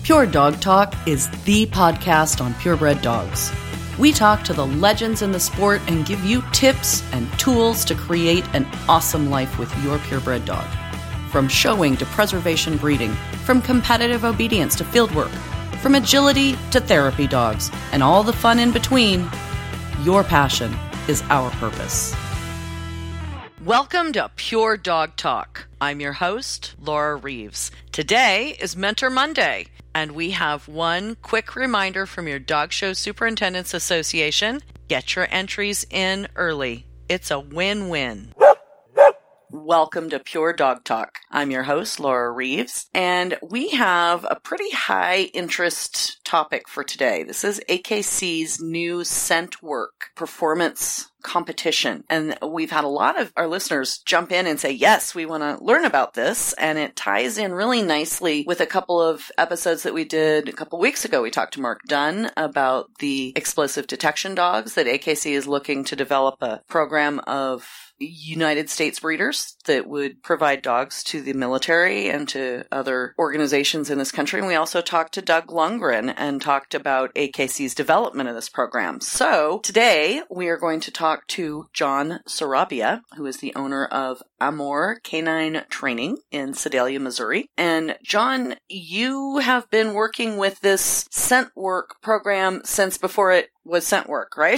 Pure Dog Talk is the podcast on purebred dogs. We talk to the legends in the sport and give you tips and tools to create an awesome life with your purebred dog. From showing to preservation breeding, from competitive obedience to fieldwork, from agility to therapy dogs, and all the fun in between, your passion is our purpose. Welcome to Pure Dog Talk. I'm your host, Laura Reeves. Today is Mentor Monday, and we have one quick reminder from your Dog Show Superintendents Association. Get your entries in early. It's a win-win. Welcome to Pure Dog Talk. I'm your host, Laura Reeves, and we have a pretty high interest topic for today. This is AKC's new scent work performance competition. And we've had a lot of our listeners jump in and say, yes, we want to learn about this. And it ties in really nicely with a couple of episodes that we did a couple weeks ago. We talked to Mark Dunn about the explosive detection dogs that AKC is looking to develop a program of United States breeders that would provide dogs to the military and to other organizations in this country. And we also talked to Doug Lundgren and talked about AKC's development of this program. So today we are going to talk to John Sarabia, who is the owner of Amor Canine Training in Sedalia, Missouri. And John, you have been working with this scent work program since before it was scent work, right?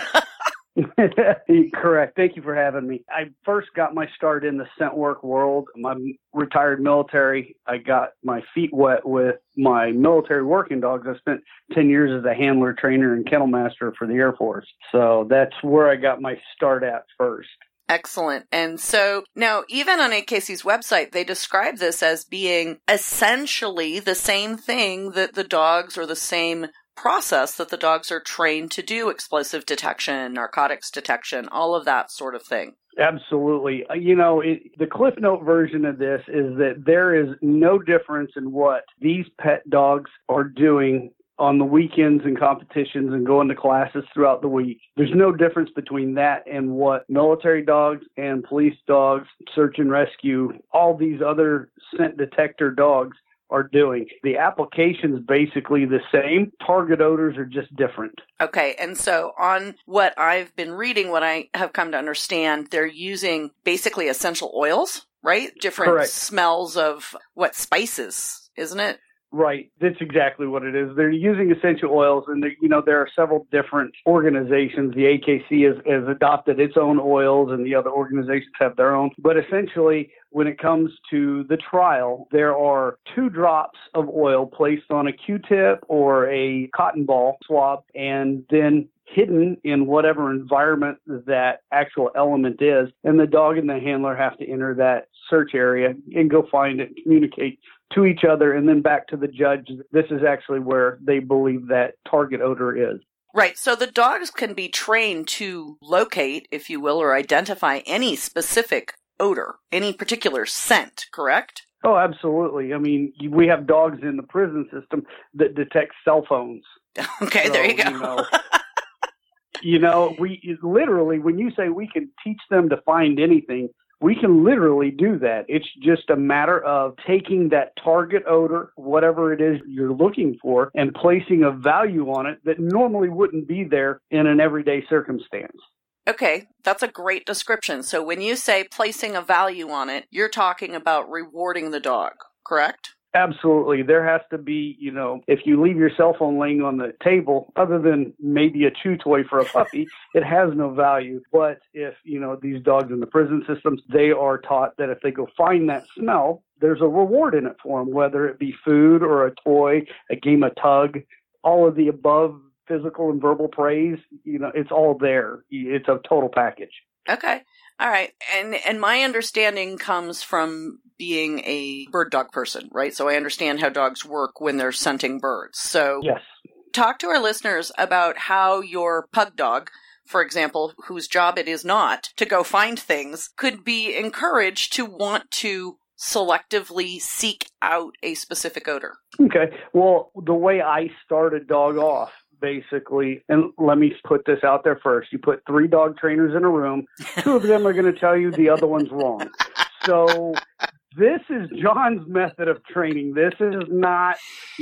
Correct. Thank you for having me. I first got my start in the scent work world. I'm retired military. I got my feet wet with my military working dogs. I spent 10 years as a handler, trainer, and kennel master for the Air Force. So that's where I got my start at first. Excellent. And so now, even on AKC's website, they describe this as being essentially the same thing that the dogs, or the same process that the dogs are trained to do: explosive detection, narcotics detection, all of that sort of thing. Absolutely. The Cliff Note version of this is that there is no difference in what these pet dogs are doing on the weekends and competitions and going to classes throughout the week. There's no difference between that and what military dogs and police dogs, search and rescue, all these other scent detector dogs are doing. The application's basically the same. Target odors are just different. Okay, and so on what I've been reading, what I have come to understand, they're using basically essential oils, right? Different Correct. Smells of spices, isn't it? Right. That's exactly what it is. They're using essential oils, and there are several different organizations. The AKC has adopted its own oils, and the other organizations have their own. But essentially, when it comes to the trial, there are 2 drops of oil placed on a Q-tip or a cotton ball swab, and then hidden in whatever environment that actual element is. And the dog and the handler have to enter that search area and go find it, communicate to each other, and then back to the judge. This is actually where they believe that target odor is. Right. So the dogs can be trained to locate, if you will, or identify any specific odor, any particular scent, correct? Oh, absolutely. I mean, we have dogs in the prison system that detect cell phones. Okay, so, there you go. We literally, when you say we can teach them to find anything, we can literally do that. It's just a matter of taking that target odor, whatever it is you're looking for, and placing a value on it that normally wouldn't be there in an everyday circumstance. Okay, that's a great description. So when you say placing a value on it, you're talking about rewarding the dog, correct? Absolutely. There has to be, if you leave your cell phone laying on the table, other than maybe a chew toy for a puppy, it has no value. But if, these dogs in the prison systems, they are taught that if they go find that smell, there's a reward in it for them, whether it be food or a toy, a game of tug, all of the above, physical and verbal praise, it's all there. It's a total package. Okay. All right. And my understanding comes from being a bird dog person, right? So I understand how dogs work when they're scenting birds. So yes. Talk to our listeners about how your pug dog, for example, whose job it is not to go find things, could be encouraged to want to selectively seek out a specific odor. Okay. Well, the way I start a dog off, basically, and let me put this out there first. You put 3 dog trainers in a room. 2 of them are going to tell you the other one's wrong. So This is John's method of training. This is not,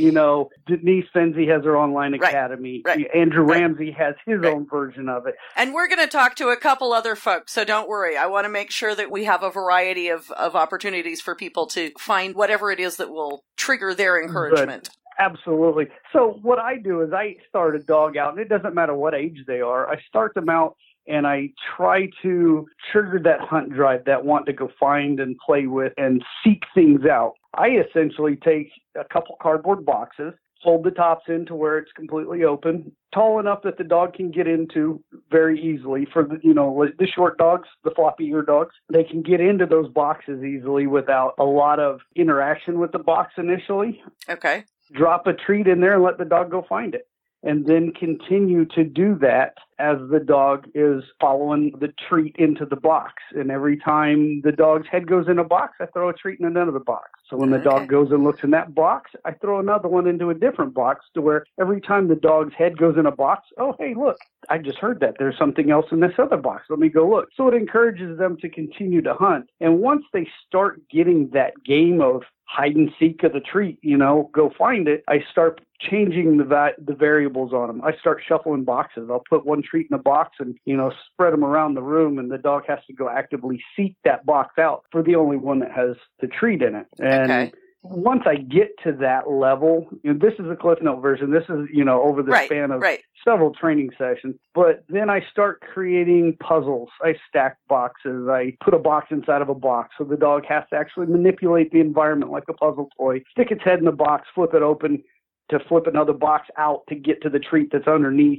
Denise Fenzi has her online academy. Right. Andrew Ramsey has his own version of it. And we're going to talk to a couple other folks, so don't worry. I want to make sure that we have a variety of opportunities for people to find whatever it is that will trigger their encouragement. Absolutely. So what I do is I start a dog out, and it doesn't matter what age they are. I start them out, and I try to trigger that hunt drive, that want to go find and play with and seek things out. I essentially take a couple cardboard boxes, fold the tops in to where it's completely open, tall enough that the dog can get into very easily. For the short dogs, the floppy ear dogs, they can get into those boxes easily without a lot of interaction with the box initially. Okay. Drop a treat in there and let the dog go find it. And then continue to do that as the dog is following the treat into the box. And every time the dog's head goes in a box, I throw a treat in another box. So when the dog goes and looks in that box, I throw another one into a different box, to where every time the dog's head goes in a box, oh, hey, look, I just heard that. There's something else in this other box. Let me go look. So it encourages them to continue to hunt. And once they start getting that game of hide and seek of the treat, go find it, I start changing the variables on them. I start shuffling boxes. I'll put one treat in a box and, spread them around the room, and the dog has to go actively seek that box out for the only one that has the treat in it. And once I get to that level, this is a Cliff Note version. This is, over the span of several training sessions. But then I start creating puzzles. I stack boxes. I put a box inside of a box, so the dog has to actually manipulate the environment like a puzzle toy, stick its head in the box, flip it open to flip another box out to get to the treat that's underneath,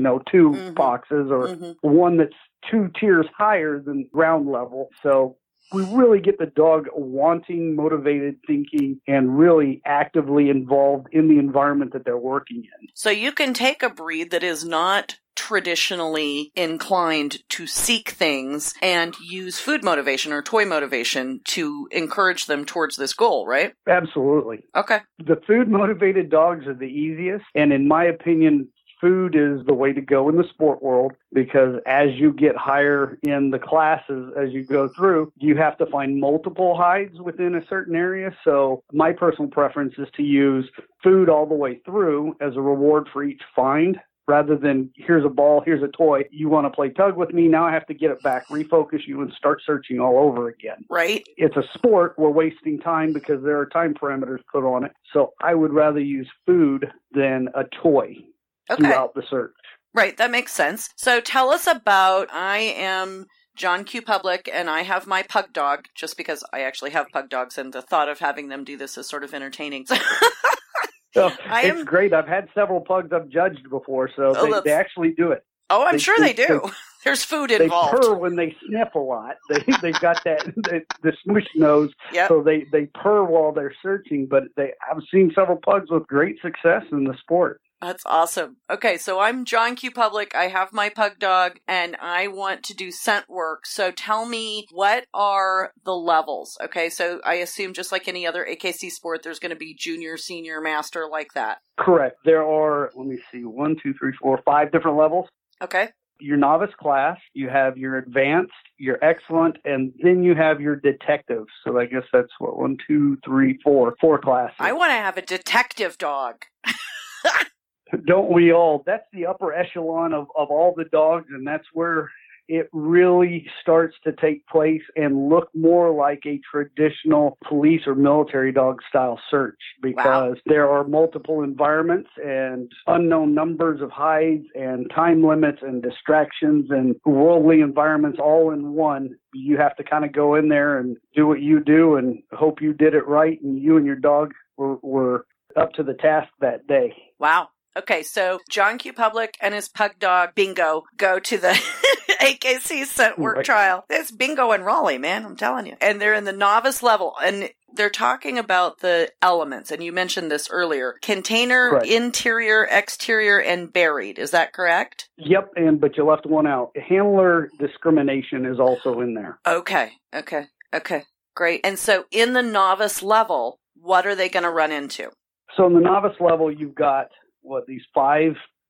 two boxes, or one that's 2 tiers higher than ground level. So we really get the dog wanting, motivated, thinking, and really actively involved in the environment that they're working in. So you can take a breed that is not traditionally inclined to seek things and use food motivation or toy motivation to encourage them towards this goal, right? Absolutely. Okay. The food motivated dogs are the easiest, and in my opinion, food is the way to go in the sport world, because as you get higher in the classes, as you go through, you have to find multiple hides within a certain area. So my personal preference is to use food all the way through as a reward for each find, rather than here's a ball, here's a toy, you want to play tug with me, now I have to get it back, refocus you, and start searching all over again. Right. It's a sport, we're wasting time because there are time parameters put on it. So I would rather use food than a toy throughout the search. Right, that makes sense. So tell us about, I am John Q. Public, and I have my pug dog, just because I actually have pug dogs, and the thought of having them do this is sort of entertaining. So it's great. I've had several pugs I've judged before, so they actually do it. Oh, I'm sure they do. There's food involved. They purr when they sniff a lot. They've got the smush nose, so they purr while they're searching. But I've seen several pugs with great success in the sport. That's awesome. Okay, so I'm John Q. Public. I have my pug dog, and I want to do scent work. So tell me, what are the levels? Okay, so I assume just like any other AKC sport, there's going to be junior, senior, master, like that. Correct. There are, 5 different levels. Okay. Your novice class, you have your advanced, your excellent, and then you have your detective. So I guess that's 4 classes. I want to have a detective dog. Don't we all? That's the upper echelon of all the dogs, and that's where it really starts to take place and look more like a traditional police or military dog style search, because there are multiple environments and unknown numbers of hides and time limits and distractions and worldly environments all in one. You have to kind of go in there and do what you do and hope you did it right, and you and your dog were up to the task that day. Wow. Okay, so John Q. Public and his pug dog, Bingo, go to the AKC scent work trial. It's Bingo in Raleigh, man, I'm telling you. And they're in the novice level, and they're talking about the elements, and you mentioned this earlier. Container, interior, exterior, and buried. Is that correct? Yep, but you left one out. Handler discrimination is also in there. Okay, great. And so in the novice level, what are they going to run into? So in the novice level, you've got these 5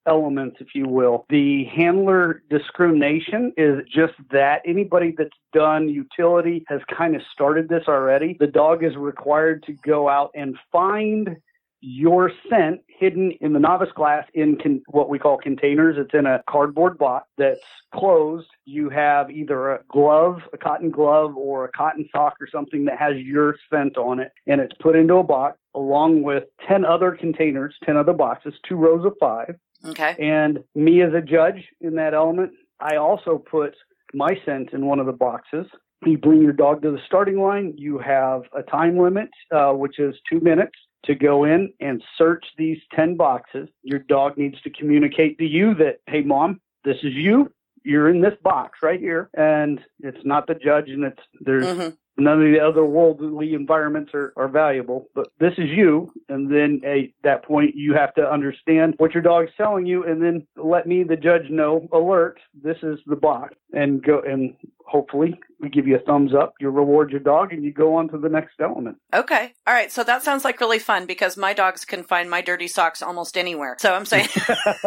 elements, if you will. The handler discrimination is just that. Anybody that's done utility has kind of started this already. The dog is required to go out and find your scent hidden in the novice class in what we call containers. It's in a cardboard box that's closed. You have either a glove, a cotton glove, or a cotton sock or something that has your scent on it, and it's put into a box along with 10 other containers, 10 other boxes, 2 rows of 5. Okay. And me as a judge in that element, I also put my scent in one of the boxes. You bring your dog to the starting line. You have a time limit, which is 2 minutes, to go in and search these 10 boxes. Your dog needs to communicate to you that, hey, Mom, this is you. You're in this box right here. And it's not the judge, and there's none of the other worldly environments are valuable, but this is you. And then at that point, you have to understand what your dog's telling you, and then let me, the judge, know, alert, this is the box, and go, and hopefully we give you a thumbs up, you reward your dog, and you go on to the next element. Okay. All right. So that sounds like really fun, because my dogs can find my dirty socks almost anywhere. So I'm saying...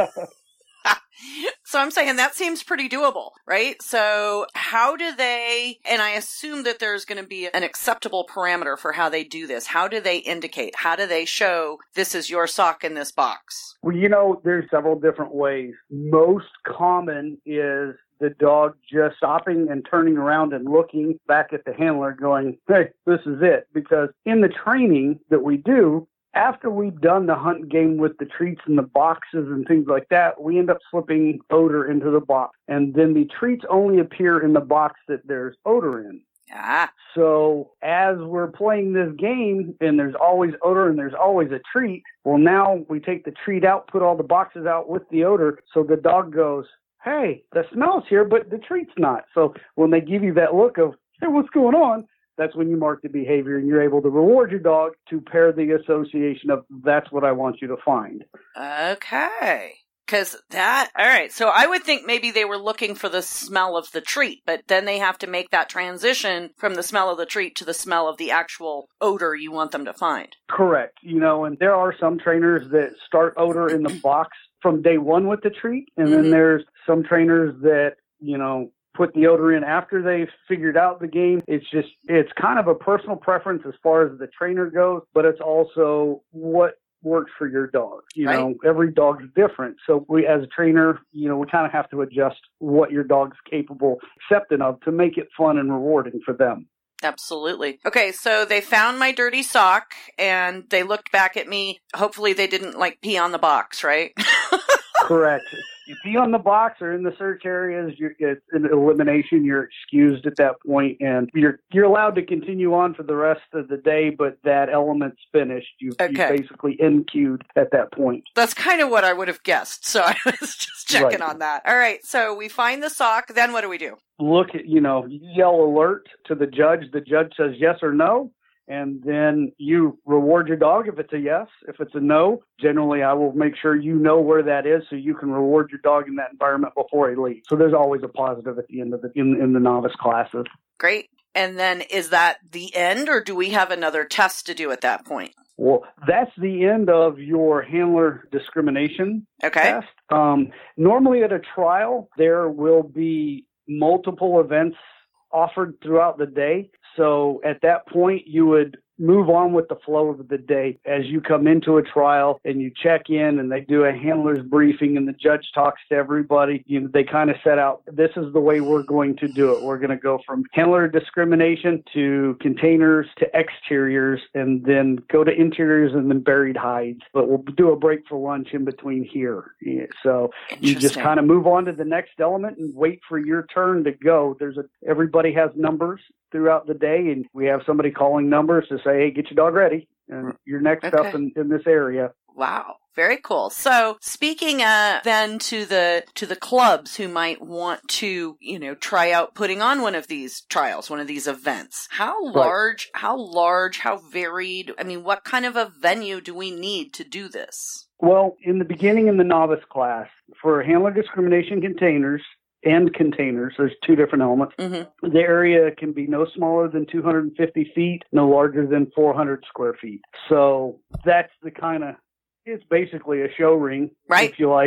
So I'm saying that seems pretty doable, right? So how do they, and I assume that there's going to be an acceptable parameter for how they do this. How do they indicate? How do they show this is your sock in this box? Well, there's several different ways. Most common is the dog just stopping and turning around and looking back at the handler going, hey, this is it. Because in the training that we do, after we've done the hunt game with the treats and the boxes and things like that, we end up slipping odor into the box. And then the treats only appear in the box that there's odor in. Ah. So as we're playing this game and there's always odor and there's always a treat, well, now we take the treat out, put all the boxes out with the odor. So the dog goes, hey, the smell's here, but the treat's not. So when they give you that look of, hey, what's going on? That's when you mark the behavior, and you're able to reward your dog to pair the association of that's what I want you to find. Okay. All right. So I would think maybe they were looking for the smell of the treat, but then they have to make that transition from the smell of the treat to the smell of the actual odor you want them to find. Correct. And there are some trainers that start odor in the box from day one with the treat, and then there's some trainers that, put the odor in after they've figured out the game. It's kind of a personal preference as far as the trainer goes, but it's also what works for your dog. Right. Every dog's different. So we, as a trainer, we kind of have to adjust what your dog's capable accepting of to make it fun and rewarding for them. Absolutely. Okay, so they found my dirty sock and they looked back at me. Hopefully they didn't pee on the box, right? Correct. You pee on the box or in the search areas, it's an elimination. You're excused at that point, and you're allowed to continue on for the rest of the day, but that element's finished. You've basically NQ'd at that point. That's kind of what I would have guessed, so I was just checking on that. All right, so we find the sock, then what do we do? Look at, you yell alert to the judge. The judge says yes or no. And then you reward your dog if it's a yes. If it's a no, generally I will make sure you know where that is so you can reward your dog in that environment before he leaves. So there's always a positive at the end of in the novice classes. Great. And then is that the end, or do we have another test to do at that point? Well, that's the end of your handler discrimination test. Normally at a trial, there will be multiple events offered throughout the day. So at that point, you would move on with the flow of the day. As you come into a trial and you check in and they do a handler's briefing and the judge talks to everybody, they kind of set out, this is the way we're going to do it. We're going to go from handler discrimination to containers to exteriors, and then go to interiors and then buried hides. But we'll do a break for lunch in between here. So you just kind of move on to the next element and wait for your turn to go. Everybody has numbers throughout the day, and we have somebody calling numbers to say, hey, get your dog ready, and you're next up in this area. Wow. Very cool. So speaking then to the clubs who might want to, try out putting on one of these trials, one of these events, how large, how varied, what kind of a venue do we need to do this? Well, in the beginning in the novice class, for handler discrimination containers, there's 2 different elements. Mm-hmm. The area can be no smaller than 250 feet, no larger than 400 square feet. So that's the kind of, it's basically a show ring, if you like.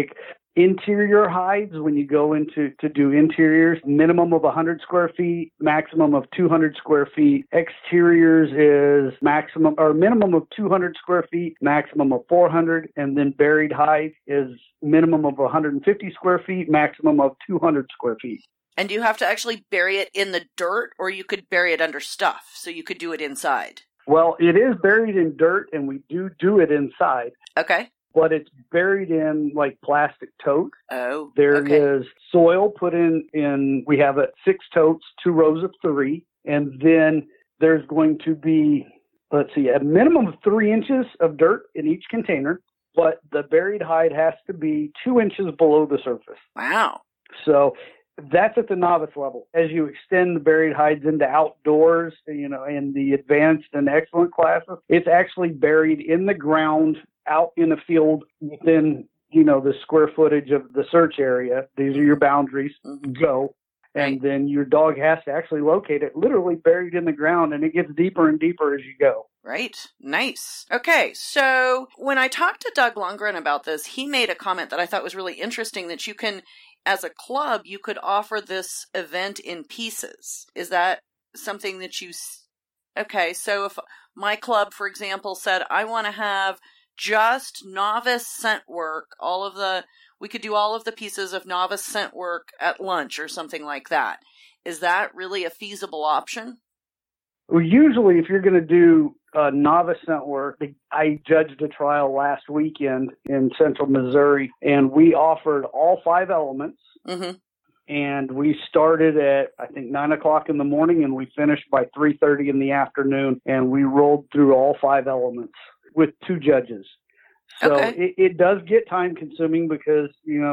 interior hides, when you go into to do interiors, minimum of 100 square feet, maximum of 200 square feet. Exteriors is maximum or minimum of 200 square feet, maximum of 400. And then buried hide is minimum of 150 square feet, maximum of 200 square feet. And do you have to actually bury it in the dirt, or you could bury it under stuff, so you could do it inside? Well, it is buried in dirt, and we do it inside. Okay. But it's buried in like plastic totes. Oh, There okay. is soil put in, we have 6 totes, 2 rows of 3. And then there's going to be, a minimum of 3 inches of dirt in each container. But the buried hide has to be 2 inches below the surface. Wow. So that's at the novice level. As you extend the buried hides into outdoors, in the advanced and excellent classes, it's actually buried in the ground out in a field within, the square footage of the search area. These are your boundaries. Mm-hmm. Go. And then your dog has to actually locate it, literally buried in the ground, and it gets deeper and deeper as you go. Right. Nice. Okay. So when I talked to Doug Lundgren about this, he made a comment that I thought was really interesting, that you can, as a club, you could offer this event in pieces. Is that something that you... Okay. So if my club, for example, said, I want to have just novice scent work, we could do all of the pieces of novice scent work at lunch or something like that. Is that really a feasible option? Well, usually if you're going to do novice scent work, I judged a trial last weekend in central Missouri, and we offered all 5 elements. Mm-hmm. And we started at, I think, 9 o'clock in the morning, and we finished by 3:30 in the afternoon, and we rolled through all 5 elements with 2 judges. So Okay. it does get time consuming because,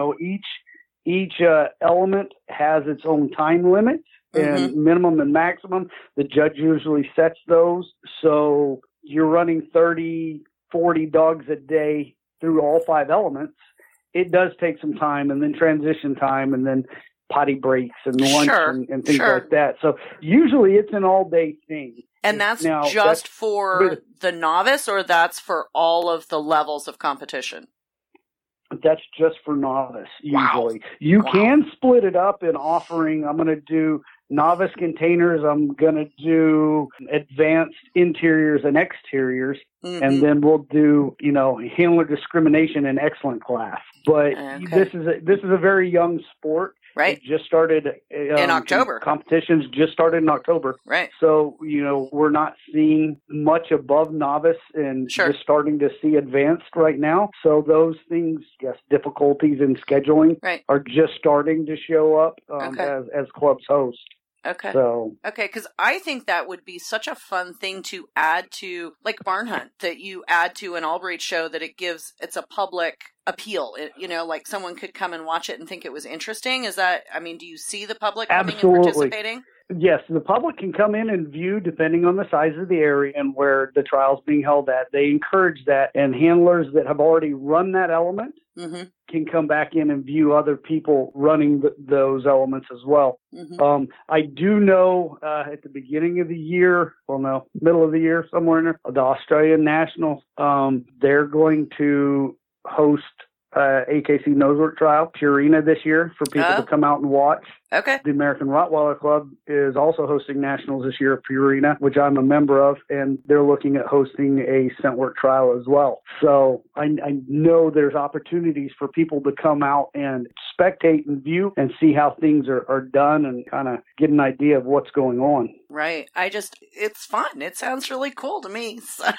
each element has its own time limit and minimum and maximum. The judge usually sets those. So you're running 30, 40 dogs a day through all 5 elements. It does take some time, and then transition time, and then potty breaks and lunch and things like that. So usually it's an all-day thing. And that's just for the novice, or that's for all of the levels of competition? That's just for novice, usually. Wow. You can split it up in offering, I'm going to do novice containers, I'm going to do advanced interiors and exteriors, and then we'll do, handler discrimination and excellent class. But this is a very young sport. Right. It just started in October. Competitions just started in October. Right. So, we're not seeing much above novice and just starting to see advanced right now. So those things, difficulties in scheduling are just starting to show up as clubs host. Okay. So. Okay, because I think that would be such a fun thing to add to, like Barn Hunt, that you add to an all-breed show, that it's a public appeal. Like someone could come and watch it and think it was interesting. Do you see the public coming and participating? Yes, the public can come in and view depending on the size of the area and where the trial's being held at. They encourage that, and handlers that have already run that element can come back in and view other people running those elements as well. I do know at the beginning of the year, middle of the year, somewhere in there, the Australian Nationals, they're going to host AKC Nosework Trial, Purina, this year for people to come out and watch. Okay. The American Rottweiler Club is also hosting nationals this year at Purina, which I'm a member of, and they're looking at hosting a scent work trial as well. So I know there's opportunities for people to come out and spectate and view and see how things are done and kind of get an idea of what's going on. Right. It's fun. It sounds really cool to me. So.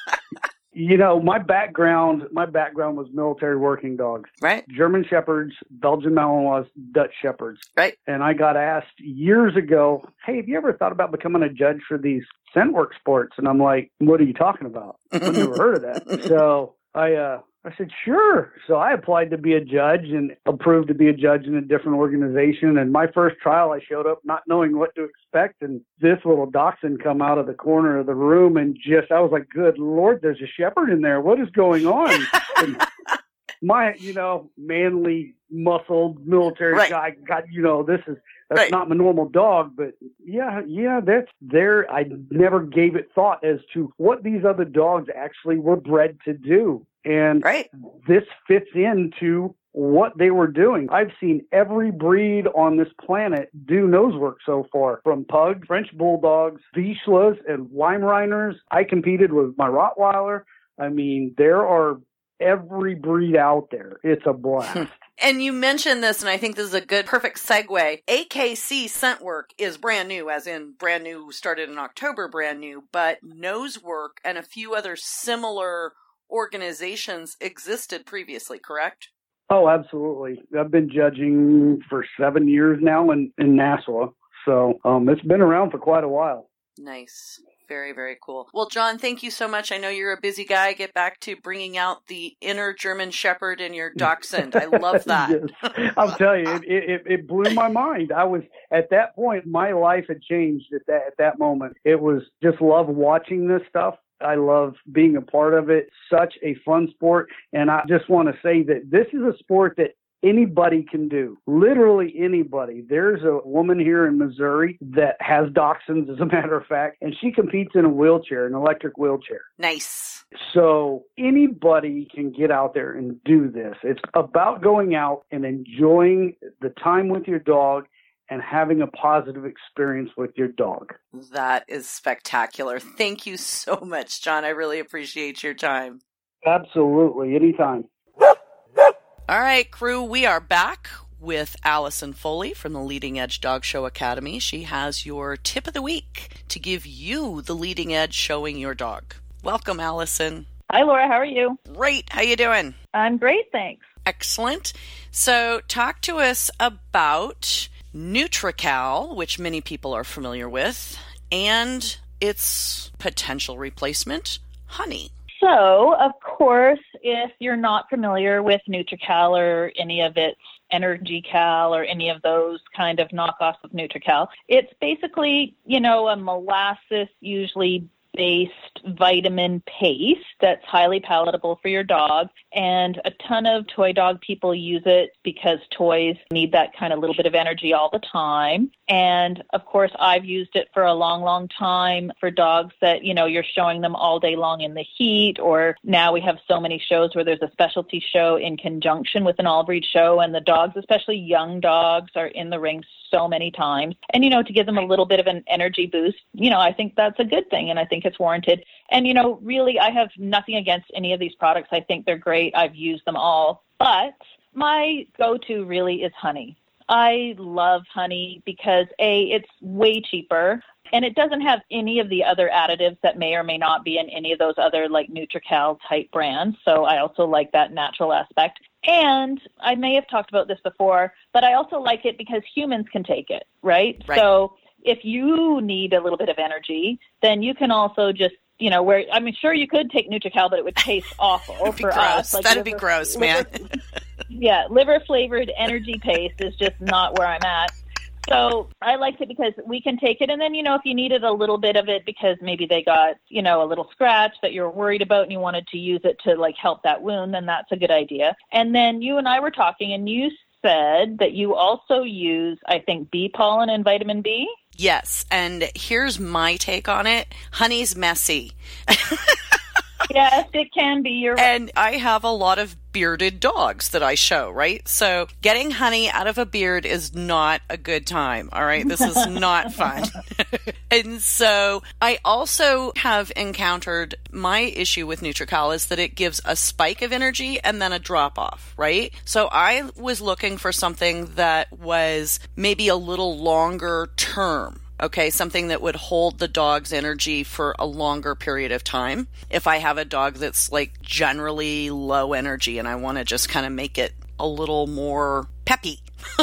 My background was military working dogs. Right. German Shepherds, Belgian Malinois, Dutch Shepherds. Right. And I got asked years ago, hey, have you ever thought about becoming a judge for these scent work sports? And I'm like, what are you talking about? I've never heard of that. So I said, sure. So I applied to be a judge and approved to be a judge in a different organization. And my first trial, I showed up not knowing what to expect. And this little dachshund come out of the corner of the room and I was like, good Lord, there's a shepherd in there. What is going on? And my, manly, muscled military guy got, that's not my normal dog, but that's there. I never gave it thought as to what these other dogs actually were bred to do. And this fits into what they were doing. I've seen every breed on this planet do nose work so far, from pugs, French bulldogs, Vizslas, and Weimaraners. I competed with my Rottweiler. I mean, there are every breed out there. It's a blast. And you mentioned this, and I think this is a good, perfect segue. AKC Scentwork is brand new, as in brand new, started in October, brand new, but Nosework and a few other similar organizations existed previously, correct? Oh, absolutely. I've been judging for 7 years now in Nassau, so it's been around for quite a while. Nice. Very, very cool. Well, John, thank you so much. I know you're a busy guy. Get back to bringing out the inner German Shepherd in your Dachshund. I love that. Yes. I'll tell you, it blew my mind. I was, at that point, my life had changed at that moment. It was just love watching this stuff. I love being a part of it. Such a fun sport. And I just want to say that this is a sport that anybody can do. Literally anybody. There's a woman here in Missouri that has dachshunds, as a matter of fact, and she competes in a wheelchair, an electric wheelchair. Nice. So anybody can get out there and do this. It's about going out and enjoying the time with your dog and having a positive experience with your dog. That is spectacular. Thank you so much, John. I really appreciate your time. Absolutely. Anytime. All right, crew, we are back with Allison Foley from the Leading Edge Dog Show Academy. She has your tip of the week to give you the leading edge showing your dog. Welcome, Allison. Hi, Laura. How are you? Great. How you doing? I'm great, thanks. Excellent. So talk to us about NutriCal, which many people are familiar with, and its potential replacement, honey. So, of course, if you're not familiar with NutriCal or any of its EnergyCal or any of those kind of knockoffs of NutriCal, it's basically, a molasses, usually based vitamin paste that's highly palatable for your dog. And a ton of toy dog people use it because toys need that kind of little bit of energy all the time. And of course, I've used it for a long, long time for dogs that, you're showing them all day long in the heat, or now we have so many shows where there's a specialty show in conjunction with an all-breed show, and the dogs, especially young dogs, are in the ring so many times. And, to give them a little bit of an energy boost, I think that's a good thing, and I think it's warranted. And, really, I have nothing against any of these products. I think they're great. I've used them all. But my go-to really is honey. I love honey because, A, it's way cheaper, and it doesn't have any of the other additives that may or may not be in any of those other, like, NutriCal type brands. So I also like that natural aspect. And I may have talked about this before, but I also like it because humans can take it, right? So if you need a little bit of energy, then you can also just, sure you could take NutriCal, but it would taste awful for us. Like that'd be gross, man. Liver-flavored energy paste is just not where I'm at. So I liked it because we can take it. And then, if you needed a little bit of it because maybe they got, a little scratch that you're worried about and you wanted to use it to help that wound, then that's a good idea. And then you and I were talking and you said that you also use, I think, bee pollen and vitamin B. Yes. And here's my take on it. Honey's messy. Yes, it can be. You're right. And I have a lot of bearded dogs that I show, right? So getting honey out of a beard is not a good time, all right? This is not fun. And so I also have encountered my issue with NutriCal is that it gives a spike of energy and then a drop off, right? So I was looking for something that was maybe a little longer term. Okay, something that would hold the dog's energy for a longer period of time. If I have a dog that's generally low energy and I want to just kind of make it a little more peppy.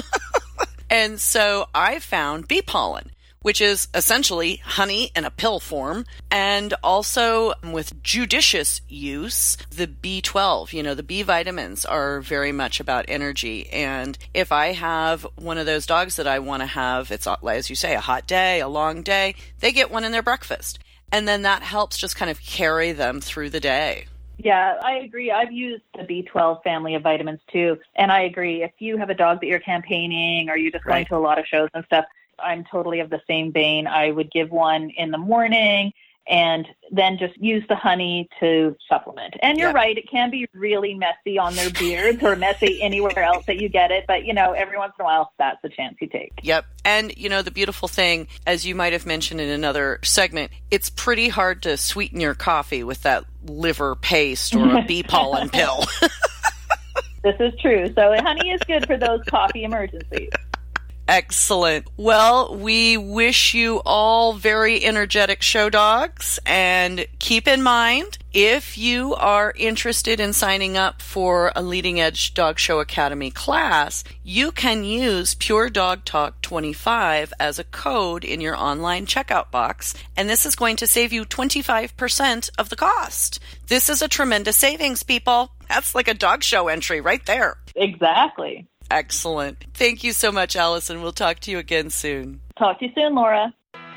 And so I found bee pollen, which is essentially honey in a pill form, and also with judicious use, the B12, the B vitamins are very much about energy. And if I have one of those dogs that I want to have, it's, as you say, a hot day, a long day, they get one in their breakfast. And then that helps just kind of carry them through the day. Yeah, I agree. I've used the B12 family of vitamins too. And I agree. If you have a dog that you're campaigning or you're just going to a lot of shows and stuff, I'm totally of the same vein. I would give one in the morning and then just use the honey to supplement. And you're right, it can be really messy on their beards or messy anywhere else that you get it. But, every once in a while, that's a chance you take. Yep. And, the beautiful thing, as you might have mentioned in another segment, it's pretty hard to sweeten your coffee with that liver paste or a bee pollen pill. This is true. So honey is good for those coffee emergencies. Excellent. Well, we wish you all very energetic show dogs, and keep in mind, if you are interested in signing up for a Leading Edge Dog Show Academy class, you can use Pure Dog Talk 25 as a code in your online checkout box, and this is going to save you 25% of the cost. This is a tremendous savings, people. That's like a dog show entry right there. Exactly. Excellent. Thank you so much, Allison. We'll talk to you again soon. Talk to you soon, Laura.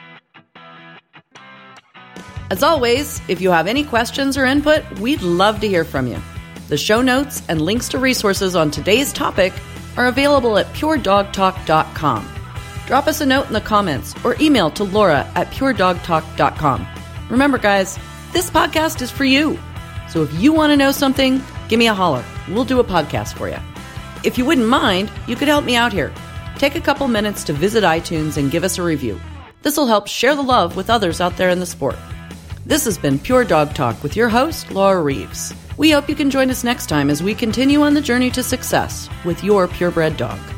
As always, if you have any questions or input, we'd love to hear from you. The show notes and links to resources on today's topic are available at puredogtalk.com. Drop us a note in the comments or email to laura@puredogtalk.com. Remember, guys, this podcast is for you. So if you want to know something, give me a holler. We'll do a podcast for you. If you wouldn't mind, you could help me out here. Take a couple minutes to visit iTunes and give us a review. This will help share the love with others out there in the sport. This has been Pure Dog Talk with your host, Laura Reeves. We hope you can join us next time as we continue on the journey to success with your purebred dog.